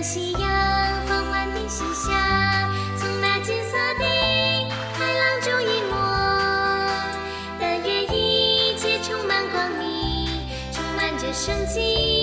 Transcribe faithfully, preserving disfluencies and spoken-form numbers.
夕阳缓缓地西下，从那金色的海浪中一抹，但愿一切充满光明，充满着生机。